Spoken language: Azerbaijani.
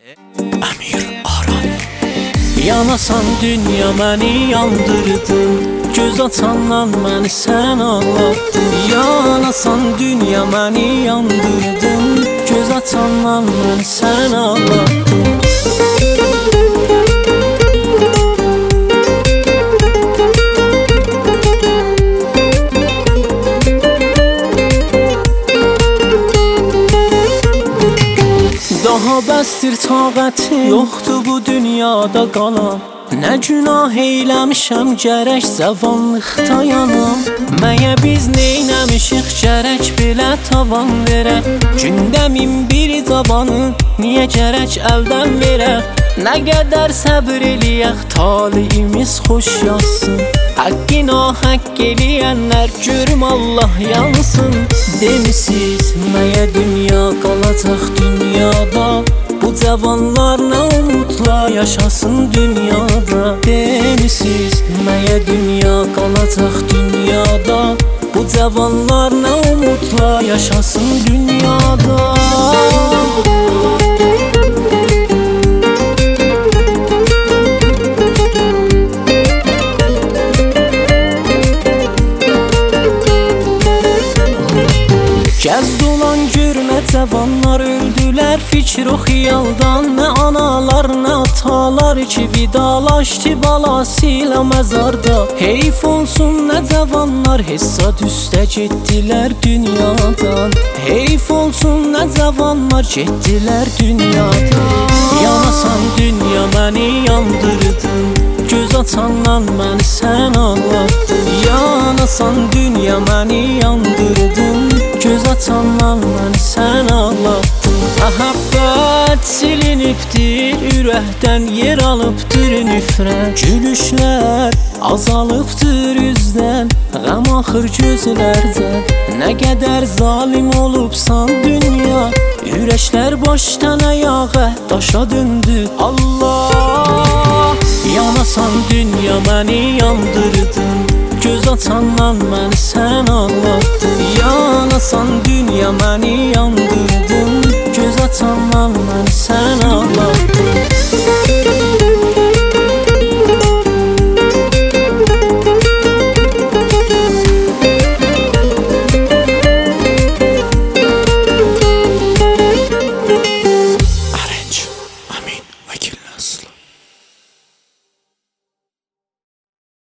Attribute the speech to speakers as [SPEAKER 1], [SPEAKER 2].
[SPEAKER 1] Əmir Aran. Yanasan dünya məni yandırdın, göz açandan məni sən ağlatdın. Yanasan dünya məni yandırdın, göz açandan məni sən ağlatdın. Daha bəsdir taqəti yoxdur bu dünyada qalan. Nə günah eyləmişəm gərək zavanlıqda yanam. Məyə biz neynəmişik gərək belə tavan verək. Gündə min bir zavanı niyə gərək əldən verək. Nə qədər səbr eləyək talihimiz xoş yazsın. Haqqına haqq eləyənlər görüm Allah yansın. Demisiz məyə dünya qalacaq dünyada. Bu cavanlar nə umutla yaşasın dünyada. Demisiz məyə dünya qalacaq dünyada. Bu cavanlar nə umutla yaşasın dünyada. Gəz dolan görmə cavanlar öldülər fikir o xiyaldan. Nə analar nə atalar ki vidalaşdı balası ilə məzarda. Heyf olsun nə cavanlar hesad üstə getdilər dünyadan. Heyf olsun nə cavanlar getdilər dünyadan. Yanasan dünya məni yandırdın, göz açandan məni sən ağlatdın. Yanasan dünya məni yandırdın, göz açandan məni sən ağlatdın. Məhəbbət silinibdir, ürəkdən yer alıbdır nifrət. Gülüşlər azalıbdır üzdən, qəm axır gözlərdən. Nə qədər zalim olubsan dünya, ürəklər başdan ayağa daşa döndü. Allah, yanasan dünya məni yandırdın, göz açandan məni sən ağlatdın. Yanasan dünya məni yandırdın, göz açandan məni sən ağlatdın.